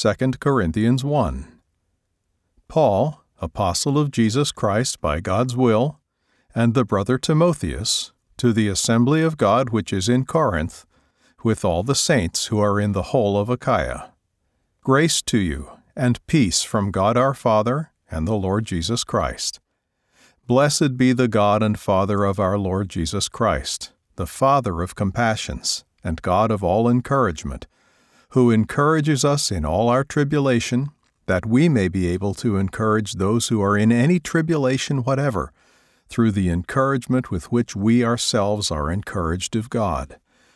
2 Corinthians 1. Paul, apostle of Jesus Christ by God's will, and the brother Timotheus, to the assembly of God which is in Corinth, with all the saints who are in the whole of Achaia. Grace to you, and peace from God our Father and the Lord Jesus Christ. Blessed be the God and Father of our Lord Jesus Christ, the Father of compassions, and God of all encouragement, who encourages us in all our tribulation, that we may be able to encourage those who are in any tribulation whatever, through the encouragement with which we ourselves are encouraged of God.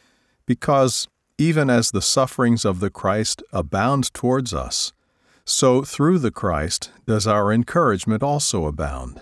Because, even as the sufferings of the Christ abound towards us, so through the Christ does our encouragement also abound.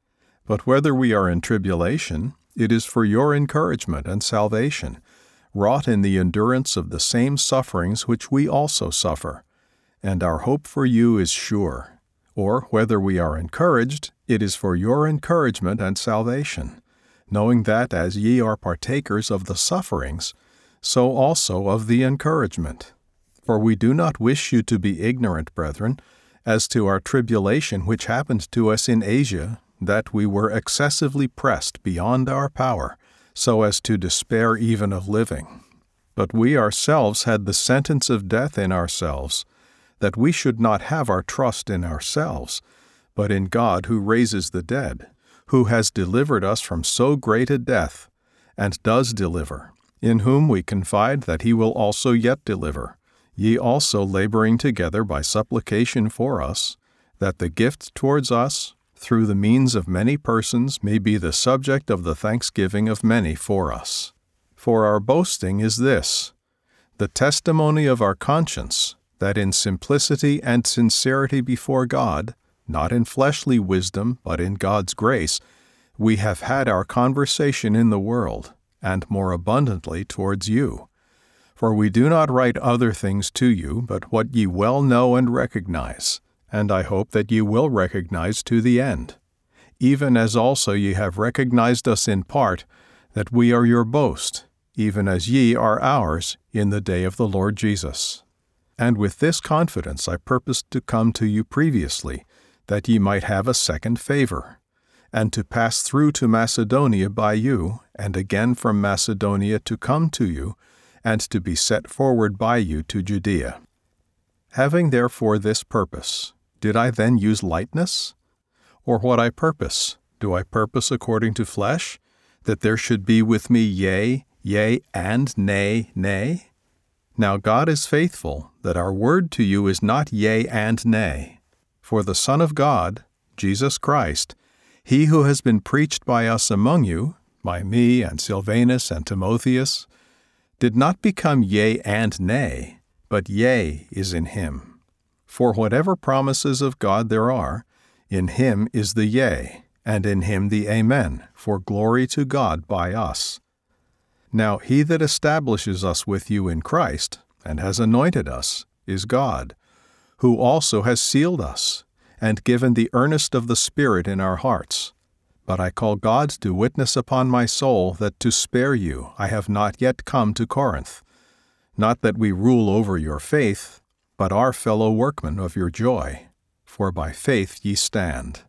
But whether we are in tribulation, it is for your encouragement and salvation, wrought in the endurance of the same sufferings which we also suffer. And our hope for you is sure. Or whether we are encouraged, it is for your encouragement and salvation, knowing that as ye are partakers of the sufferings, so also of the encouragement. For we do not wish you to be ignorant, brethren, as to our tribulation which happened to us in Asia, that we were excessively pressed beyond our power, so as to despair even of living. But we ourselves had the sentence of death in ourselves, that we should not have our trust in ourselves, but in God who raises the dead, who has delivered us from so great a death, and does deliver, in whom we confide that he will also yet deliver, ye also laboring together by supplication for us, that the gift towards us, through the means of many persons, may be the subject of the thanksgiving of many for us. For our boasting is this, the testimony of our conscience, that in simplicity and sincerity before God, not in fleshly wisdom, but in God's grace, we have had our conversation in the world, and more abundantly towards you. For we do not write other things to you, but what ye well know and recognize, and I hope that ye will recognize to the end, even as also ye have recognized us in part, that we are your boast, even as ye are ours in the day of the Lord Jesus. And with this confidence I purposed to come to you previously, that ye might have a second favor, and to pass through to Macedonia by you, and again from Macedonia to come to you, and to be set forward by you to Judea. Having therefore this purpose, did I then use lightness? Or what I purpose, do I purpose according to flesh, that there should be with me yea, yea, and nay, nay? Now God is faithful, that our word to you is not yea and nay. For the Son of God, Jesus Christ, he who has been preached by us among you, by me and Silvanus and Timotheus, did not become yea and nay, but yea is in him. For whatever promises of God there are, in him is the yea, and in him the amen, for glory to God by us. Now he that establishes us with you in Christ, and has anointed us, is God, who also has sealed us, and given the earnest of the Spirit in our hearts. But I call God to witness upon my soul that to spare you I have not yet come to Corinth. Not that we rule over your faith, but are fellow workmen of your joy, for by faith ye stand.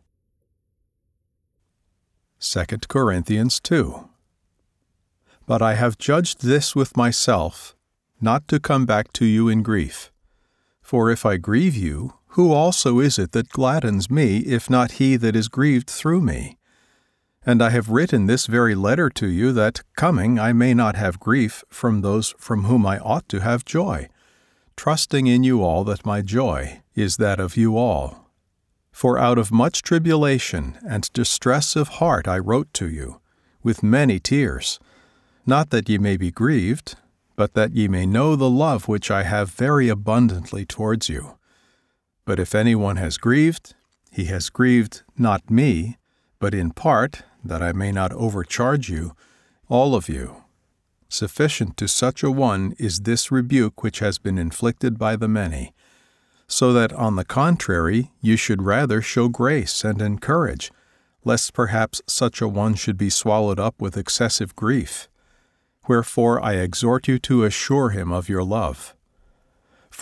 2 Corinthians 2. But I have judged this with myself, not to come back to you in grief. For if I grieve you, who also is it that gladdens me, if not he that is grieved through me? And I have written this very letter to you, that, coming, I may not have grief from those from whom I ought to have joy, trusting in you all that my joy is that of you all. For out of much tribulation and distress of heart I wrote to you, with many tears, not that ye may be grieved, but that ye may know the love which I have very abundantly towards you. But if any one has grieved, he has grieved not me, but in part, that I may not overcharge you, all of you. Sufficient to such a one is this rebuke which has been inflicted by the many, so that, on the contrary, you should rather show grace and encourage, lest perhaps such a one should be swallowed up with excessive grief. Wherefore I exhort you to assure him of your love.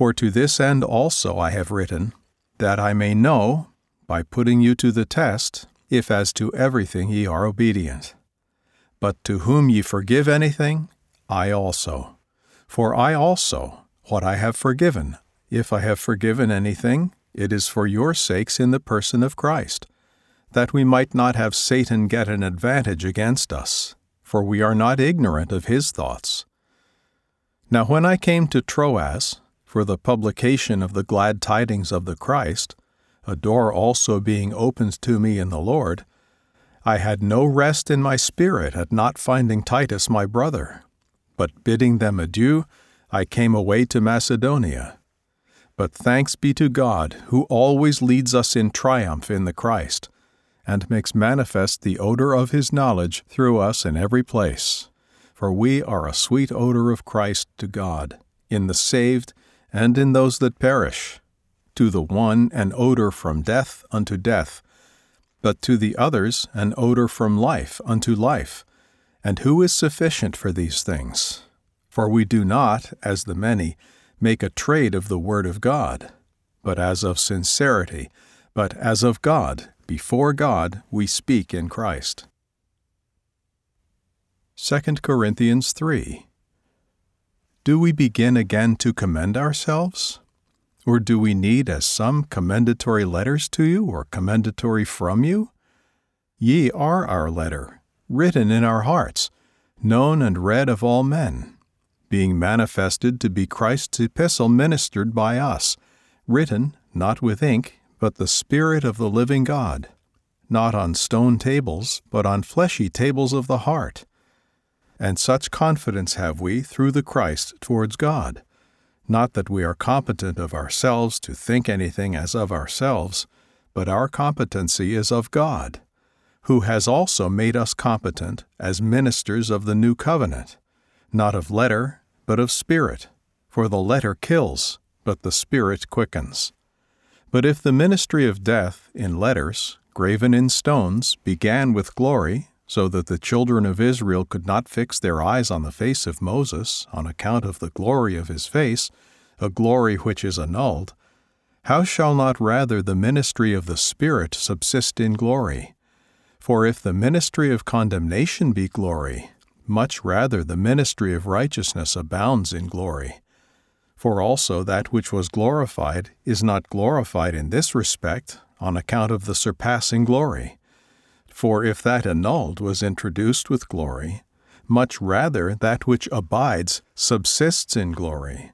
For to this end also I have written, that I may know, by putting you to the test, if as to everything ye are obedient. But to whom ye forgive anything, I also. For I also, what I have forgiven, if I have forgiven anything, it is for your sakes in the person of Christ, that we might not have Satan get an advantage against us, for we are not ignorant of his thoughts. Now when I came to Troas, for the publication of the glad tidings of the Christ, a door also being opened to me in the Lord, I had no rest in my spirit at not finding Titus my brother. But bidding them adieu, I came away to Macedonia. But thanks be to God, who always leads us in triumph in the Christ, and makes manifest the odor of his knowledge through us in every place. For we are a sweet odor of Christ to God, in the saved and in those that perish. To the one an odor from death unto death, but to the others an odor from life unto life. And who is sufficient for these things? For we do not, as the many, make a trade of the word of God, but as of sincerity, but as of God, before God we speak in Christ. 2 Corinthians 3. Do we begin again to commend ourselves? Or do we need as some commendatory letters to you, or commendatory from you? Ye are our letter, written in our hearts, known and read of all men, being manifested to be Christ's epistle ministered by us, written, not with ink, but the Spirit of the living God, not on stone tables, but on fleshy tables of the heart. And such confidence have we through the Christ towards God. Not that we are competent of ourselves to think anything as of ourselves, but our competency is of God, who has also made us competent as ministers of the new covenant, not of letter, but of spirit. For the letter kills, but the Spirit quickens. But if the ministry of death in letters, graven in stones, began with glory, so that the children of Israel could not fix their eyes on the face of Moses on account of the glory of his face, a glory which is annulled, how shall not rather the ministry of the Spirit subsist in glory? For if the ministry of condemnation be glory, much rather the ministry of righteousness abounds in glory. For also that which was glorified is not glorified in this respect on account of the surpassing glory. For if that annulled was introduced with glory, much rather that which abides subsists in glory.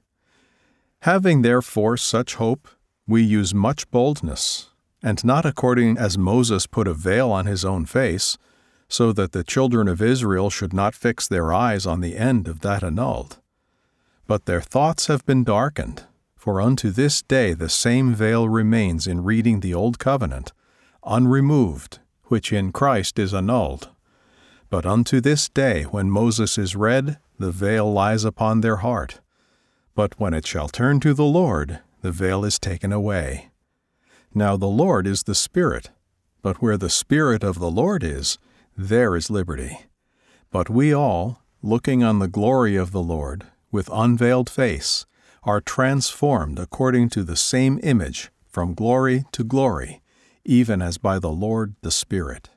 Having therefore such hope, we use much boldness, and not according as Moses put a veil on his own face, so that the children of Israel should not fix their eyes on the end of that annulled. But their thoughts have been darkened, for unto this day the same veil remains in reading the Old Covenant, unremoved, which in Christ is annulled. But unto this day, when Moses is read, the veil lies upon their heart. But when it shall turn to the Lord, the veil is taken away. Now the Lord is the Spirit, but where the Spirit of the Lord is, there is liberty. But we all, looking on the glory of the Lord, with unveiled face, are transformed according to the same image, from glory to glory, even as by the Lord the Spirit.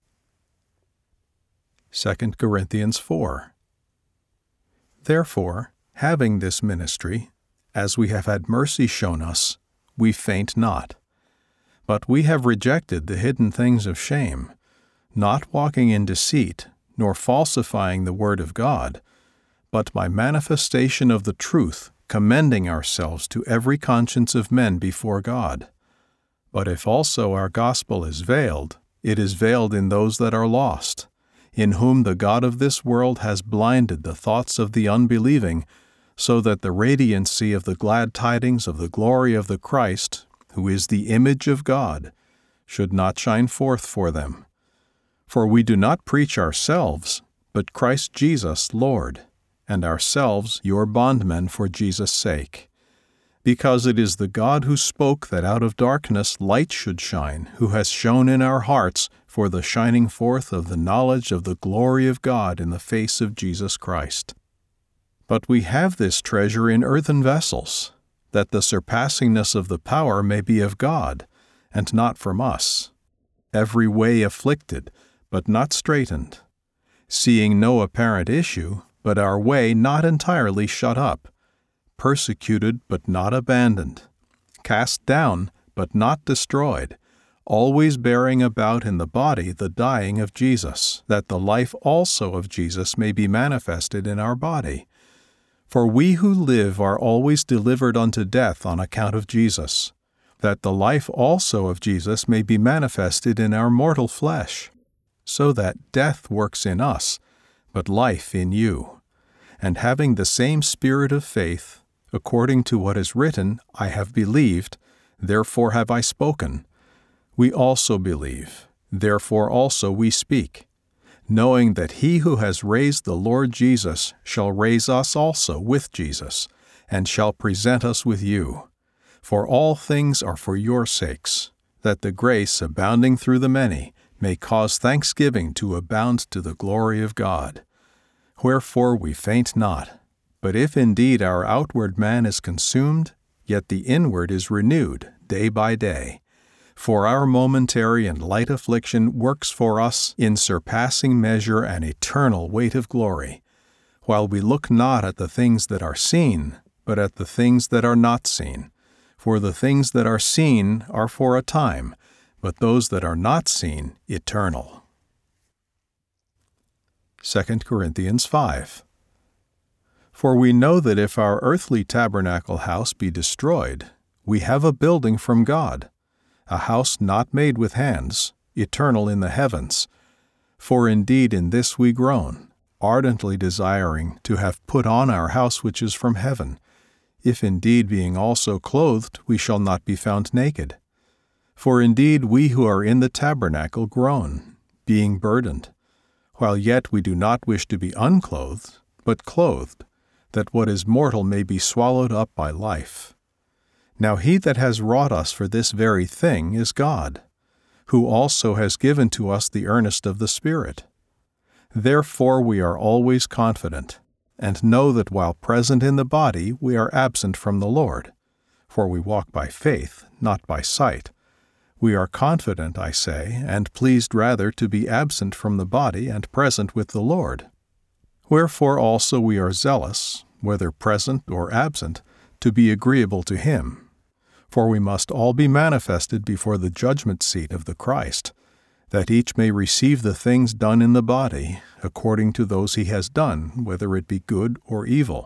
2 Corinthians 4. Therefore, having this ministry, as we have had mercy shown us, we faint not. But we have rejected the hidden things of shame, not walking in deceit, nor falsifying the word of God, but by manifestation of the truth, commending ourselves to every conscience of men before God. But if also our gospel is veiled, it is veiled in those that are lost, in whom the God of this world has blinded the thoughts of the unbelieving, so that the radiancy of the glad tidings of the glory of the Christ, who is the image of God, should not shine forth for them. For we do not preach ourselves, but Christ Jesus Lord, and ourselves your bondmen for Jesus' sake. Because it is the God who spoke that out of darkness light should shine, who has shone in our hearts for the shining forth of the knowledge of the glory of God in the face of Jesus Christ. But we have this treasure in earthen vessels, that the surpassingness of the power may be of God, and not from us. Every way afflicted, but not straitened. Seeing no apparent issue, but our way not entirely shut up. Persecuted, but not abandoned. Cast down, but not destroyed. Always bearing about in the body the dying of Jesus, that the life also of Jesus may be manifested in our body. For we who live are always delivered unto death on account of Jesus, that the life also of Jesus may be manifested in our mortal flesh, so that death works in us, but life in you. And having the same spirit of faith, according to what is written, I have believed, therefore have I spoken. We also believe, therefore also we speak, knowing that he who has raised the Lord Jesus shall raise us also with Jesus, and shall present us with you. For all things are for your sakes, that the grace abounding through the many may cause thanksgiving to abound to the glory of God. Wherefore we faint not, but if indeed our outward man is consumed, yet the inward is renewed day by day. For our momentary and light affliction works for us in surpassing measure an eternal weight of glory, while we look not at the things that are seen, but at the things that are not seen. For the things that are seen are for a time, but those that are not seen, eternal. 2 Corinthians 5. For we know that if our earthly tabernacle house be destroyed, we have a building from God, a house not made with hands, eternal in the heavens. For indeed in this we groan, ardently desiring to have put on our house which is from heaven, if indeed being also clothed we shall not be found naked. For indeed we who are in the tabernacle groan, being burdened, while yet we do not wish to be unclothed, but clothed, that what is mortal may be swallowed up by life. Now he that has wrought us for this very thing is God, who also has given to us the earnest of the Spirit. Therefore we are always confident, and know that while present in the body we are absent from the Lord. For we walk by faith, not by sight. We are confident, I say, and pleased rather to be absent from the body and present with the Lord. Wherefore also we are zealous, whether present or absent, to be agreeable to him. For we must all be manifested before the judgment seat of the Christ, that each may receive the things done in the body, according to those he has done, whether it be good or evil.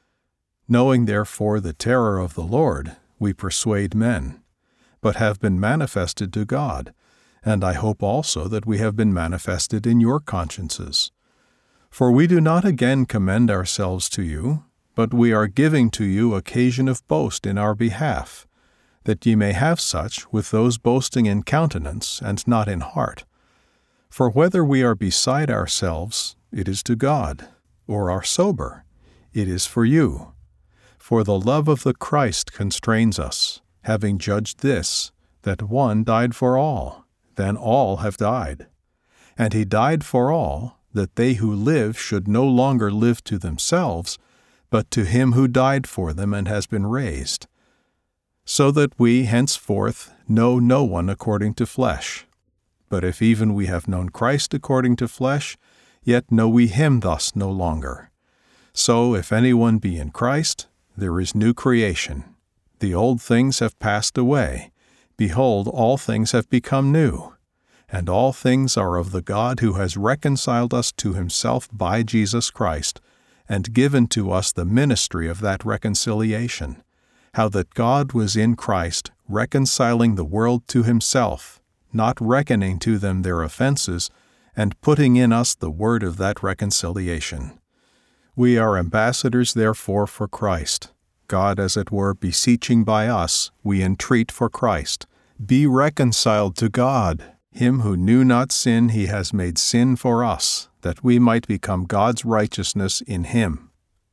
Knowing therefore the terror of the Lord, we persuade men, but have been manifested to God, and I hope also that we have been manifested in your consciences. For we do not again commend ourselves to you, but we are giving to you occasion of boast in our behalf, that ye may have such with those boasting in countenance and not in heart. For whether we are beside ourselves, it is to God, or are sober, it is for you. For the love of the Christ constrains us, having judged this, that one died for all, then all have died. And he died for all, that they who live should no longer live to themselves, but to him who died for them and has been raised. So that we henceforth know no one according to flesh. But if even we have known Christ according to flesh, yet know we him thus no longer. So if anyone be in Christ, there is new creation. The old things have passed away. Behold, all things have become new. And all things are of the God who has reconciled us to himself by Jesus Christ, and given to us the ministry of that reconciliation, how that God was in Christ reconciling the world to himself, not reckoning to them their offenses, and putting in us the word of that reconciliation. We are ambassadors therefore for Christ, God as it were beseeching by us, we entreat for Christ. Be reconciled to God. Him who knew not sin he has made sin for us, that we might become God's righteousness in him.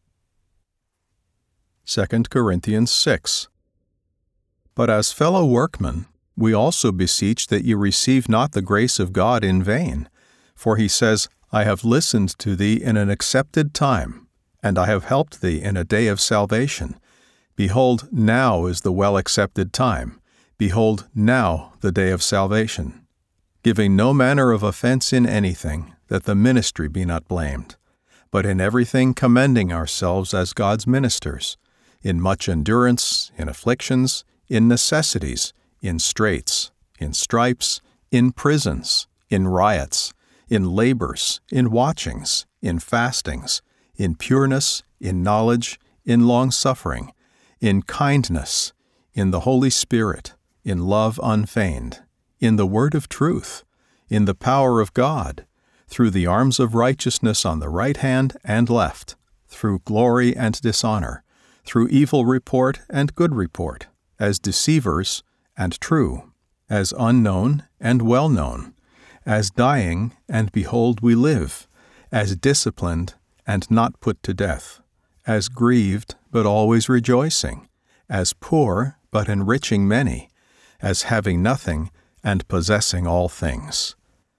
2 Corinthians 6. But as fellow workmen, we also beseech that ye receive not the grace of God in vain. For he says, I have listened to thee in an accepted time, and I have helped thee in a day of salvation. Behold, now is the well-accepted time. Behold, now the day of salvation. Giving no manner of offense in anything, that the ministry be not blamed, but in everything commending ourselves as God's ministers, in much endurance, in afflictions, in necessities, in straits, in stripes, in prisons, in riots, in labors, in watchings, in fastings, in pureness, in knowledge, in long-suffering, in kindness, in the Holy Spirit, in love unfeigned, in the word of truth, in the power of God, through the arms of righteousness on the right hand and left, through glory and dishonor, through evil report and good report, as deceivers and true, as unknown and well-known, as dying, and behold we live, as disciplined and not put to death, as grieved but always rejoicing, as poor but enriching many, as having nothing and possessing all things.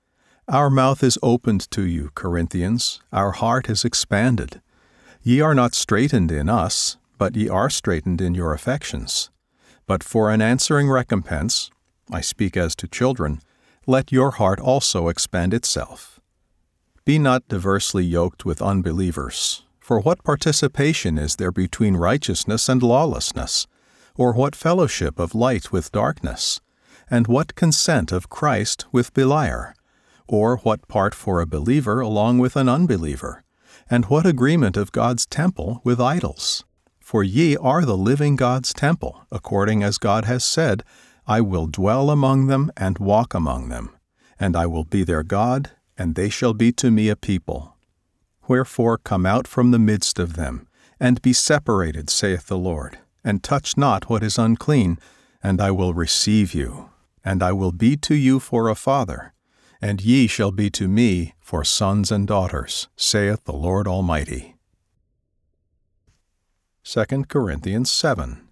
Our mouth is opened to you, Corinthians, our heart is expanded. Ye are not straitened in us, but ye are straitened in your affections. But for an answering recompense, I speak as to children, let your heart also expand itself. Be not diversely yoked with unbelievers, for what participation is there between righteousness and lawlessness? Or what fellowship of light with darkness? And what consent of Christ with Beliar? Or what part for a believer along with an unbeliever? And what agreement of God's temple with idols? For ye are the living God's temple, according as God has said, I will dwell among them and walk among them, and I will be their God, and they shall be to me a people. Wherefore come out from the midst of them, and be separated, saith the Lord, and touch not what is unclean, and I will receive you, and I will be to you for a father, and ye shall be to me for sons and daughters, saith the Lord Almighty. 2 Corinthians 7.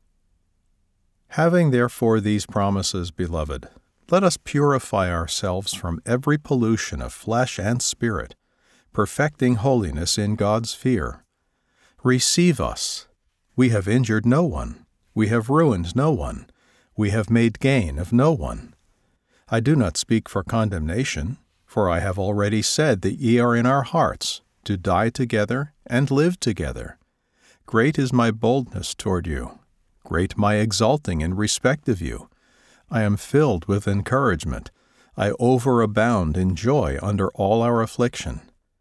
Having therefore these promises, beloved, let us purify ourselves from every pollution of flesh and spirit, perfecting holiness in God's fear. Receive us. We have injured no one. We have ruined no one. We have made gain of no one. I do not speak for condemnation, for I have already said that ye are in our hearts, to die together and live together. Great is my boldness toward you, great my exulting in respect of you. I am filled with encouragement. I overabound in joy under all our affliction.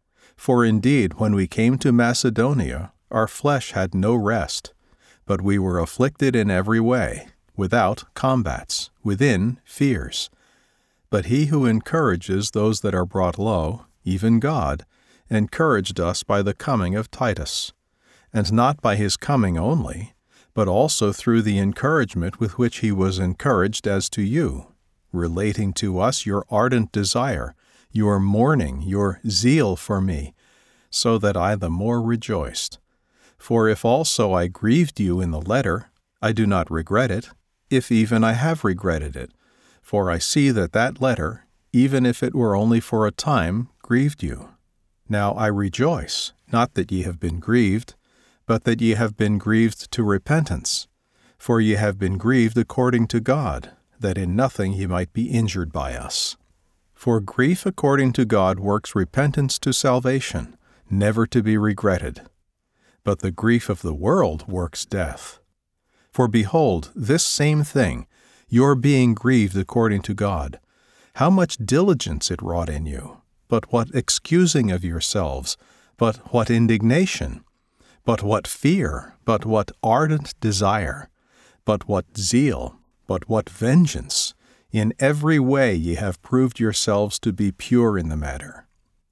For indeed, when we came to Macedonia, our flesh had no rest, but we were afflicted in every way, without combats, within fears. But he who encourages those that are brought low, even God, encouraged us by the coming of Titus, and not by his coming only, but also through the encouragement with which he was encouraged as to you, relating to us your ardent desire, your mourning, your zeal for me, so that I the more rejoiced. For if also I grieved you in the letter, I do not regret it, if even I have regretted it. For I see that that letter, even if it were only for a time, grieved you. Now I rejoice, not that ye have been grieved, but that ye have been grieved to repentance. For ye have been grieved according to God, that in nothing ye might be injured by us. For grief according to God works repentance to salvation, never to be regretted. But the grief of the world works death. For behold, this same thing, your being grieved according to God, how much diligence it wrought in you, but what excusing of yourselves, but what indignation, but what fear, but what ardent desire, but what zeal, but what vengeance. In every way ye have proved yourselves to be pure in the matter.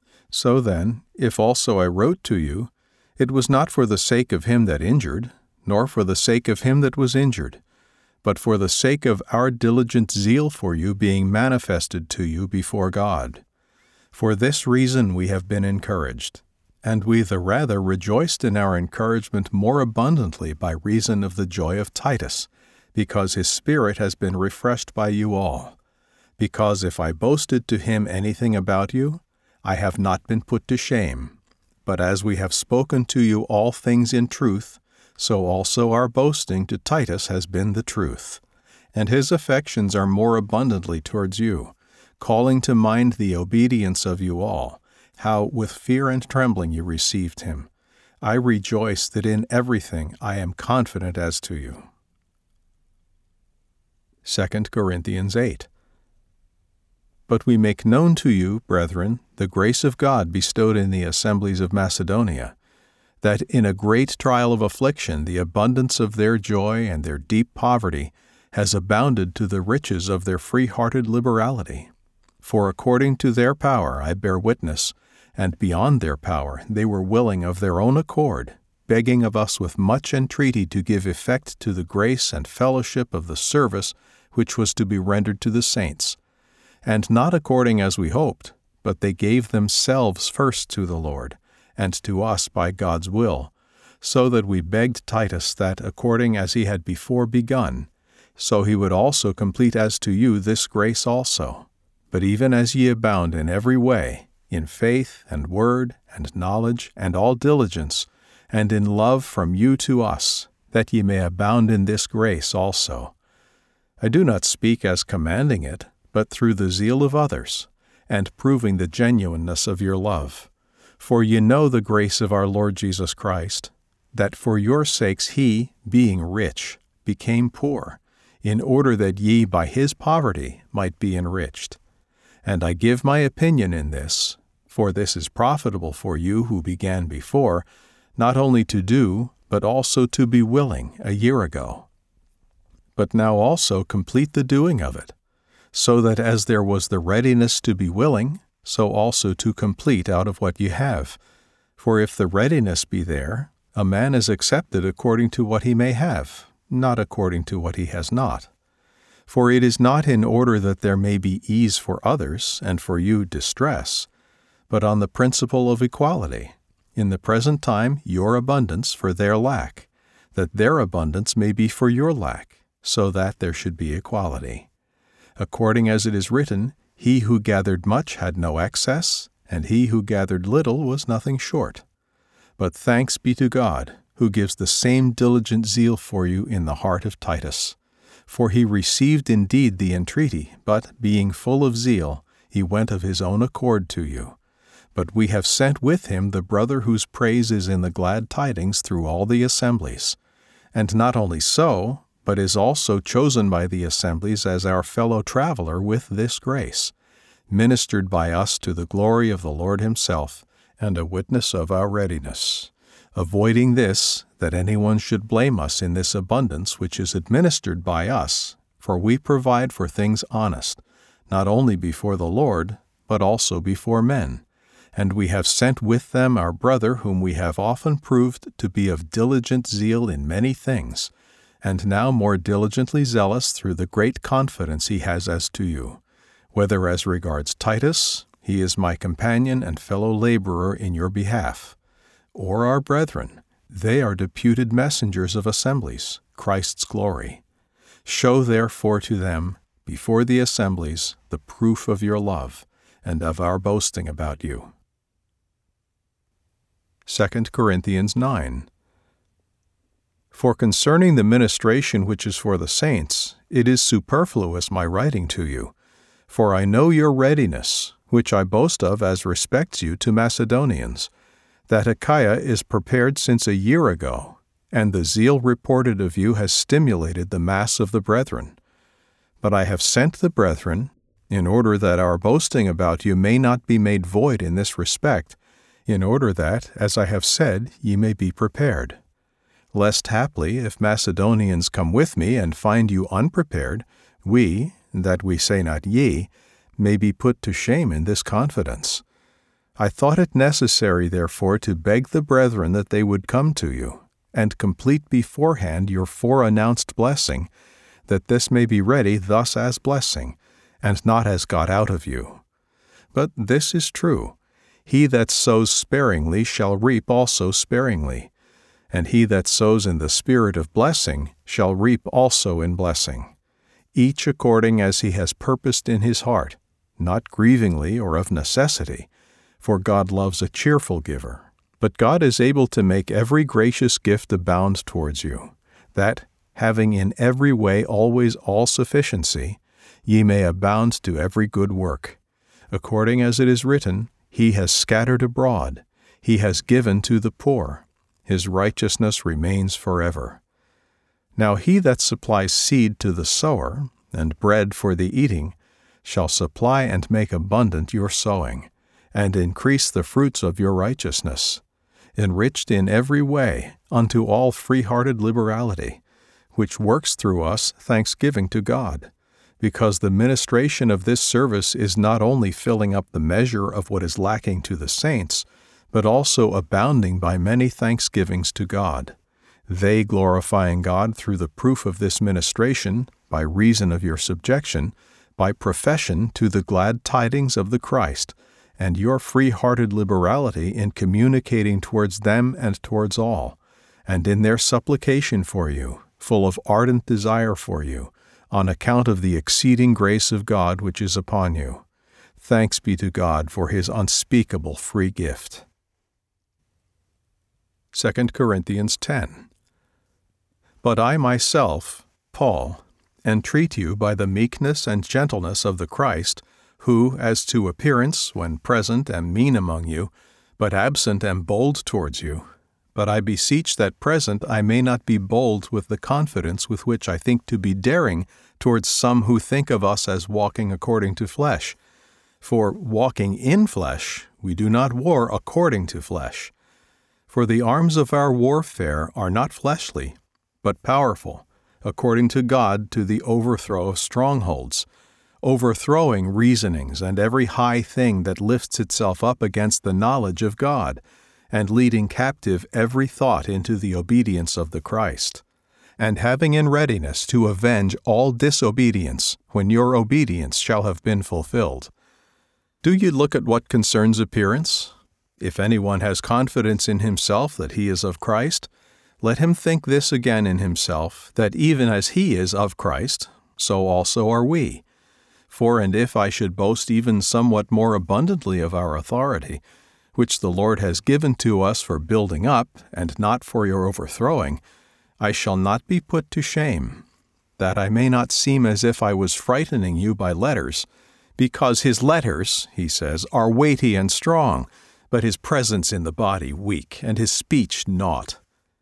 So then, if also I wrote to you, it was not for the sake of him that injured, nor for the sake of him that was injured, but for the sake of our diligent zeal for you being manifested to you before God. For this reason we have been encouraged, and we the rather rejoiced in our encouragement more abundantly by reason of the joy of Titus, because his spirit has been refreshed by you all. Because if I boasted to him anything about you, I have not been put to shame. But as we have spoken to you all things in truth, so also our boasting to Titus has been the truth. And his affections are more abundantly towards you, calling to mind the obedience of you all, how with fear and trembling you received him. I rejoice that in everything I am confident as to you. 2 Corinthians 8. But we make known to you, brethren, the grace of God bestowed in the assemblies of Macedonia, that in a great trial of affliction the abundance of their joy and their deep poverty has abounded to the riches of their free-hearted liberality. For according to their power I bear witness, and beyond their power they were willing of their own accord, begging of us with much entreaty to give effect to the grace and fellowship of the service which was to be rendered to the saints. And not according as we hoped, but they gave themselves first to the Lord, and to us by God's will, so that we begged Titus that, according as he had before begun, so he would also complete as to you this grace also. But even as ye abound in every way, in faith and word and knowledge and all diligence, and in love from you to us, that ye may abound in this grace also. I do not speak as commanding it, but through the zeal of others, and proving the genuineness of your love. For ye know the grace of our Lord Jesus Christ, that for your sakes he, being rich, became poor, in order that ye by his poverty might be enriched. And I give my opinion in this, for this is profitable for you who began before, not only to do, but also to be willing a year ago. But now also complete the doing of it, so that as there was the readiness to be willing, so also to complete out of what ye have. For if the readiness be there, a man is accepted according to what he may have, not according to what he has not. For it is not in order that there may be ease for others, and for you distress, but on the principle of equality, in the present time your abundance for their lack, that their abundance may be for your lack, so that there should be equality. According as it is written, he who gathered much had no excess, and he who gathered little was nothing short. But thanks be to God, who gives the same diligent zeal for you in the heart of Titus. For he received indeed the entreaty, but, being full of zeal, he went of his own accord to you. But we have sent with him the brother whose praise is in the glad tidings through all the assemblies. And not only so, but is also chosen by the assemblies as our fellow traveler with this grace, ministered by us to the glory of the Lord himself, and a witness of our readiness. Avoiding this, that anyone should blame us in this abundance which is administered by us, for we provide for things honest, not only before the Lord, but also before men. And we have sent with them our brother whom we have often proved to be of diligent zeal in many things, and now more diligently zealous through the great confidence he has as to you. Whether as regards Titus, he is my companion and fellow laborer in your behalf, or our brethren, they are deputed messengers of assemblies, Christ's glory. Show therefore to them, before the assemblies, the proof of your love, and of our boasting about you. 2 Corinthians 9. For concerning the ministration which is for the saints, it is superfluous my writing to you, for I know your readiness, which I boast of as respects you to Macedonians, that Achaia is prepared since a year ago, and the zeal reported of you has stimulated the mass of the brethren. But I have sent the brethren, in order that our boasting about you may not be made void in this respect, in order that, as I have said, ye may be prepared. Lest haply, if Macedonians come with me and find you unprepared, we, that we say not ye, may be put to shame in this confidence. I thought it necessary, therefore, to beg the brethren that they would come to you, and complete beforehand your foreannounced blessing, that this may be ready thus as blessing, and not as got out of you. But this is true, he that sows sparingly shall reap also sparingly, and he that sows in the spirit of blessing shall reap also in blessing, each according as he has purposed in his heart, not grievingly or of necessity, for God loves a cheerful giver. But God is able to make every gracious gift abound towards you, that, having in every way always all sufficiency, ye may abound to every good work. According as it is written, He has scattered abroad, He has given to the poor. His righteousness remains forever. Now he that supplies seed to the sower, and bread for the eating, shall supply and make abundant your sowing, and increase the fruits of your righteousness, enriched in every way unto all free-hearted liberality, which works through us thanksgiving to God, because the ministration of this service is not only filling up the measure of what is lacking to the saints, but also abounding by many thanksgivings to God, they glorifying God through the proof of this ministration, by reason of your subjection, by profession to the glad tidings of the Christ, and your free-hearted liberality in communicating towards them and towards all, and in their supplication for you, full of ardent desire for you, on account of the exceeding grace of God which is upon you. Thanks be to God for His unspeakable free gift. 2 Corinthians 10. But I myself, Paul, entreat you by the meekness and gentleness of the Christ, who, as to appearance, when present am mean among you, but absent am bold towards you. But I beseech that present I may not be bold with the confidence with which I think to be daring towards some who think of us as walking according to flesh. For walking in flesh, we do not war according to flesh. For the arms of our warfare are not fleshly, but powerful, according to God to the overthrow of strongholds, overthrowing reasonings and every high thing that lifts itself up against the knowledge of God, and leading captive every thought into the obedience of the Christ, and having in readiness to avenge all disobedience when your obedience shall have been fulfilled. Do you look at what concerns appearance? If anyone has confidence in himself that he is of Christ, let him think this again in himself, that even as he is of Christ, so also are we. For and if I should boast even somewhat more abundantly of our authority, which the Lord has given to us for building up, and not for your overthrowing, I shall not be put to shame, that I may not seem as if I was frightening you by letters, because his letters, he says, are weighty and strong, but his presence in the body weak, and his speech naught.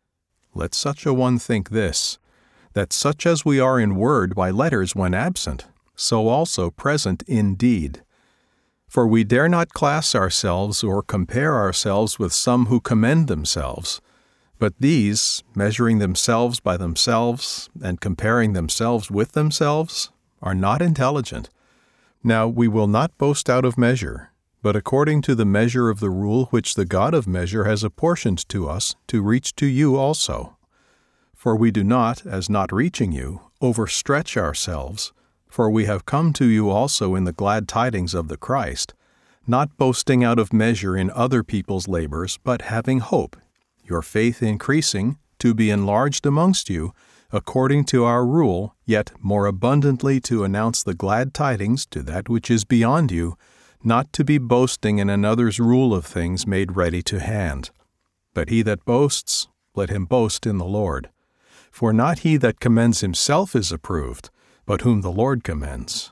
Let such a one think this, that such as we are in word by letters when absent, so also present in deed. For we dare not class ourselves or compare ourselves with some who commend themselves, but these, measuring themselves by themselves and comparing themselves with themselves, are not intelligent. Now we will not boast out of measure, but according to the measure of the rule which the God of measure has apportioned to us to reach to you also. For we do not, as not reaching you, overstretch ourselves, for we have come to you also in the glad tidings of the Christ, not boasting out of measure in other people's labors, but having hope, your faith increasing, to be enlarged amongst you, according to our rule, yet more abundantly to announce the glad tidings to that which is beyond you, not to be boasting in another's rule of things made ready to hand. But he that boasts, let him boast in the Lord. For not he that commends himself is approved, but whom the Lord commends.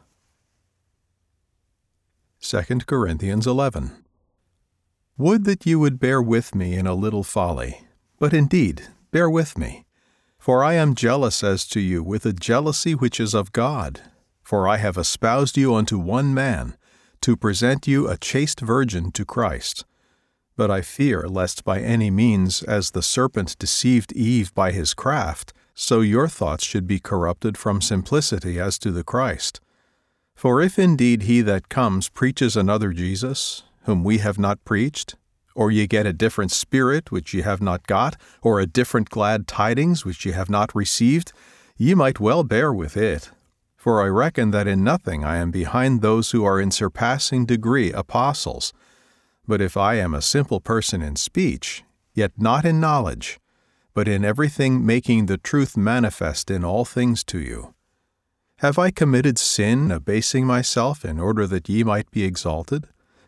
2 Corinthians 11. Would that you would bear with me in a little folly, but indeed, bear with me. For I am jealous as to you with a jealousy which is of God. For I have espoused you unto one man, to present you a chaste virgin to Christ. But I fear lest by any means, as the serpent deceived Eve by his craft, so your thoughts should be corrupted from simplicity as to the Christ. For if indeed he that comes preaches another Jesus, whom we have not preached, or ye get a different spirit which ye have not got, or a different glad tidings which ye have not received, ye might well bear with it. For I reckon that in nothing I am behind those who are in surpassing degree apostles. But if I am a simple person in speech, yet not in knowledge, but in everything making the truth manifest in all things to you. Have I committed sin, abasing myself in order that ye might be exalted?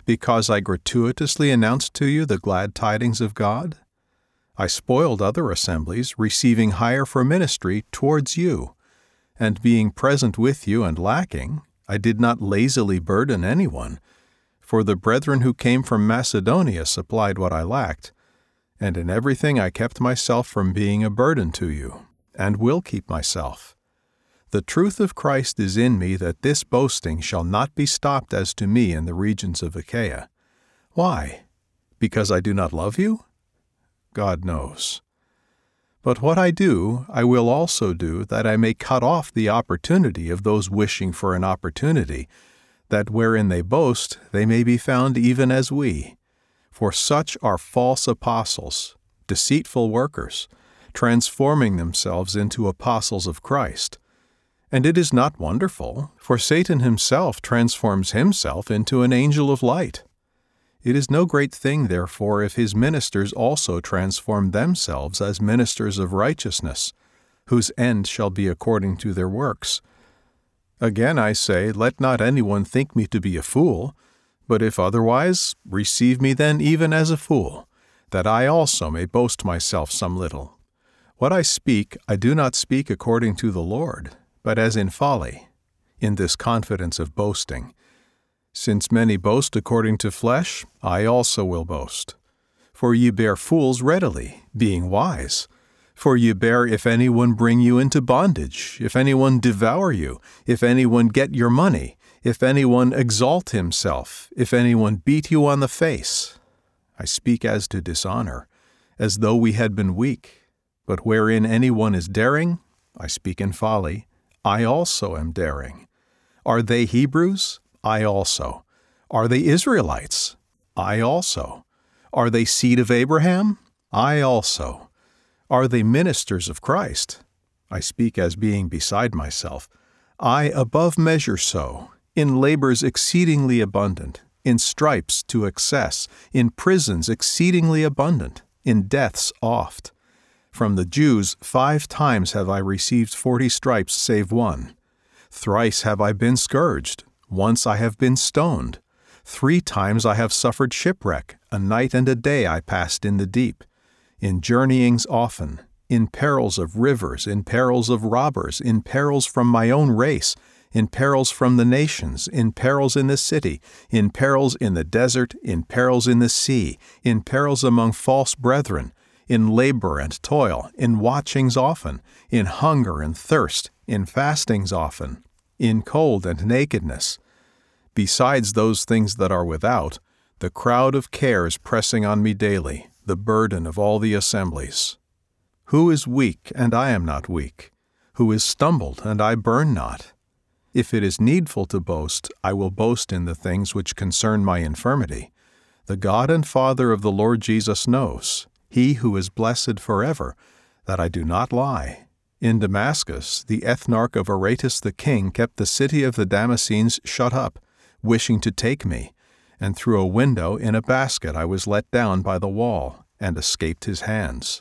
because I gratuitously announced to you the glad tidings of God? I spoiled other assemblies, receiving hire for ministry towards you, and being present with you and lacking, I did not lazily burden anyone, for the brethren who came from Macedonia supplied what I lacked, and in everything I kept myself from being a burden to you, and will keep myself. The truth of Christ is in me that this boasting shall not be stopped as to me in the regions of Achaia. Why? Because I do not love you? God knows. But what I do, I will also do, that I may cut off the opportunity of those wishing for an opportunity, that wherein they boast, they may be found even as we. For such are false apostles, deceitful workers, transforming themselves into apostles of Christ. And it is not wonderful, for Satan himself transforms himself into an angel of light. It is no great thing, therefore, if his ministers also transform themselves as ministers of righteousness, whose end shall be according to their works. Again I say, let not anyone think me to be a fool, but if otherwise, receive me then even as a fool, that I also may boast myself some little. What I speak, I do not speak according to the Lord, but as in folly, in this confidence of boasting. Since many boast according to flesh, I also will boast. For ye bear fools readily, being wise. For ye bear if anyone bring you into bondage, if anyone devour you, if anyone get your money, if anyone exalt himself, if anyone beat you on the face. I speak as to dishonor, as though we had been weak. But wherein anyone is daring, I speak in folly, I also am daring. Are they Hebrews? I also. Are they Israelites? I also. Are they seed of Abraham? I also. Are they ministers of Christ? I speak as being beside myself. I above measure so, in labors exceedingly abundant, in stripes to excess, in prisons exceedingly abundant, in deaths oft. From the Jews 5 times have I received 40 stripes save one. Thrice have I been scourged. Once I have been stoned. 3 times I have suffered shipwreck. A night and a day I passed in the deep. In journeyings often, in perils of rivers, in perils of robbers, in perils from my own race, in perils from the nations, in perils in the city, in perils in the desert, in perils in the sea, in perils among false brethren, in labor and toil, in watchings often, in hunger and thirst, in fastings often, in cold and nakedness. Besides those things that are without, the crowd of cares pressing on me daily, the burden of all the assemblies. Who is weak, and I am not weak? Who is stumbled, and I burn not? If it is needful to boast, I will boast in the things which concern my infirmity. The God and Father of the Lord Jesus knows, He who is blessed forever, that I do not lie. In Damascus, the ethnarch of Aretas the king kept the city of the Damascenes shut up, wishing to take me, and through a window in a basket I was let down by the wall, and escaped his hands.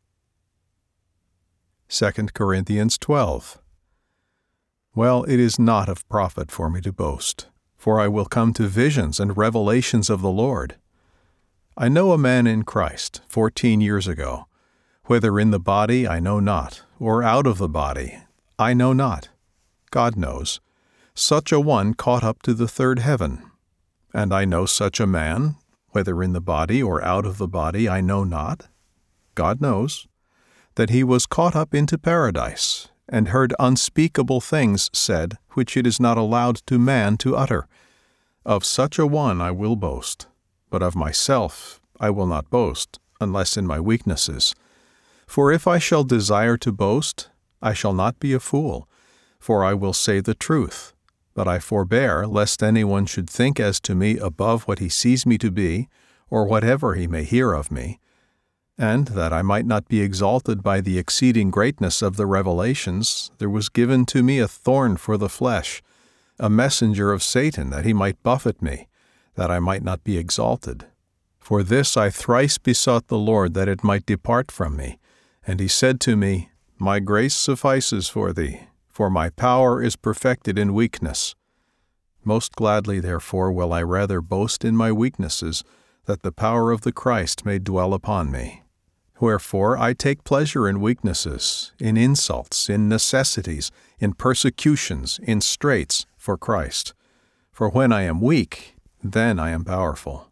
2 Corinthians 12. Well, it is not of profit for me to boast, for I will come to visions and revelations of the Lord. I know a man in Christ 14 years ago, whether in the body I know not, or out of the body I know not. God knows. Such a one caught up to the 3rd heaven. And I know such a man, whether in the body or out of the body I know not. God knows. That he was caught up into paradise, and heard unspeakable things said, which it is not allowed to man to utter. Of such a one I will boast, but of myself I will not boast, unless in my weaknesses. For if I shall desire to boast, I shall not be a fool, for I will say the truth. But I forbear, lest anyone should think as to me above what he sees me to be, or whatever he may hear of me, and that I might not be exalted by the exceeding greatness of the revelations, there was given to me a thorn for the flesh, a messenger of Satan, that he might buffet me, that I might not be exalted. For this I thrice besought the Lord that it might depart from me. And he said to me, My grace suffices for thee, for my power is perfected in weakness. Most gladly, therefore, will I rather boast in my weaknesses, that the power of the Christ may dwell upon me. Wherefore I take pleasure in weaknesses, in insults, in necessities, in persecutions, in straits, for Christ. For when I am weak, then I am powerful.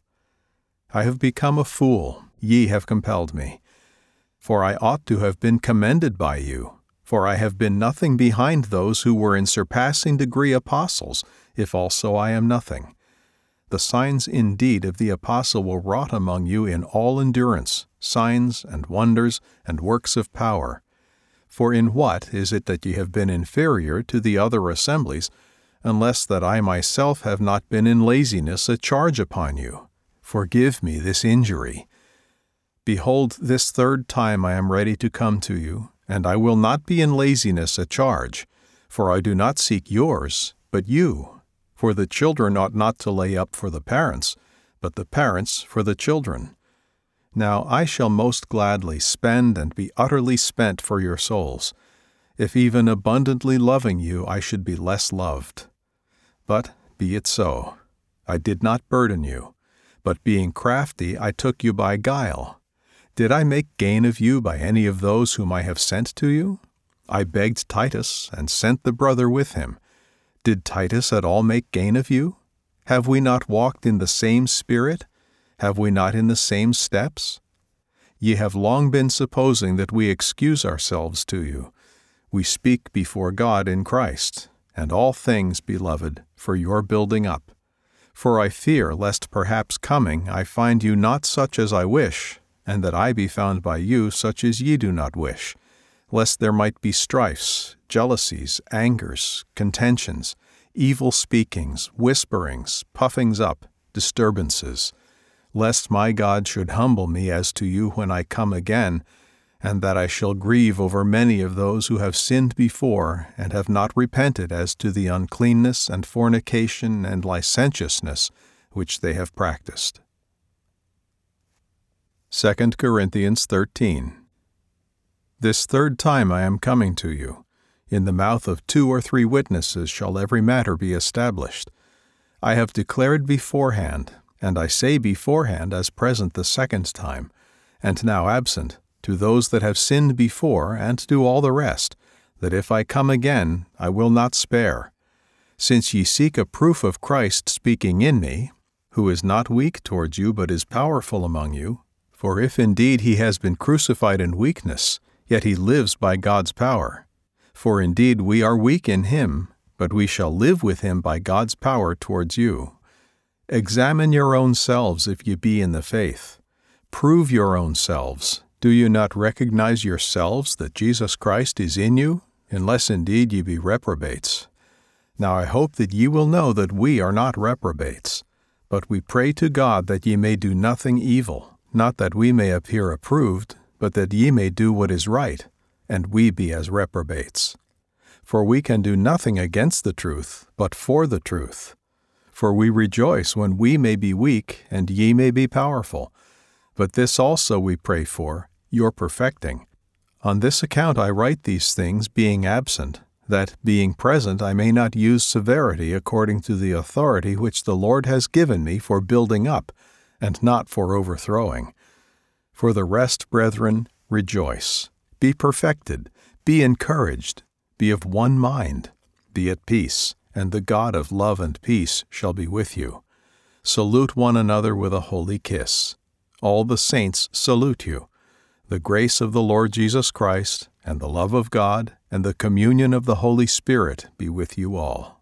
I have become a fool, ye have compelled me. For I ought to have been commended by you, for I have been nothing behind those who were in surpassing degree apostles, if also I am nothing. The signs indeed of the apostle were wrought among you in all endurance, signs and wonders and works of power. For in what is it that ye have been inferior to the other assemblies, unless that I myself have not been in laziness a charge upon you? Forgive me this injury. Behold, this third time I am ready to come to you, and I will not be in laziness a charge, for I do not seek yours, but you. For the children ought not to lay up for the parents, but the parents for the children. Now I shall most gladly spend and be utterly spent for your souls, if even abundantly loving you I should be less loved. But be it so. I did not burden you, but being crafty I took you by guile. Did I make gain of you by any of those whom I have sent to you? I begged Titus, and sent the brother with him. Did Titus at all make gain of you? Have we not walked in the same spirit? Have we not in the same steps? Ye have long been supposing that we excuse ourselves to you. We speak before God in Christ, and all things, beloved, for your building up. For I fear lest perhaps coming I find you not such as I wish, and that I be found by you such as ye do not wish, lest there might be strifes, jealousies, angers, contentions, evil speakings, whisperings, puffings up, disturbances, lest my God should humble me as to you when I come again, and that I shall grieve over many of those who have sinned before and have not repented as to the uncleanness and fornication and licentiousness which they have practiced. 2 Corinthians 13. This third time I am coming to you. In the mouth of 2 or 3 witnesses shall every matter be established. I have declared beforehand, and I say beforehand as present the second time, and now absent, to those that have sinned before and to all the rest, that if I come again I will not spare. Since ye seek a proof of Christ speaking in me, who is not weak towards you but is powerful among you, for if indeed he has been crucified in weakness, yet he lives by God's power. For indeed we are weak in him, but we shall live with him by God's power towards you. Examine your own selves if ye be in the faith. Prove your own selves. Do you not recognize yourselves that Jesus Christ is in you, unless indeed ye be reprobates? Now I hope that ye will know that we are not reprobates. But we pray to God that ye may do nothing evil, not that we may appear approved, but that ye may do what is right, and we be as reprobates. For we can do nothing against the truth, but for the truth. For we rejoice when we may be weak, and ye may be powerful. But this also we pray for, your perfecting. On this account I write these things, being absent, that, being present, I may not use severity according to the authority which the Lord has given me for building up, and not for overthrowing. For the rest, brethren, rejoice. Be perfected, be encouraged, be of one mind, be at peace, and the God of love and peace shall be with you. Salute one another with a holy kiss. All the saints salute you. The grace of the Lord Jesus Christ, and the love of God, and the communion of the Holy Spirit be with you all.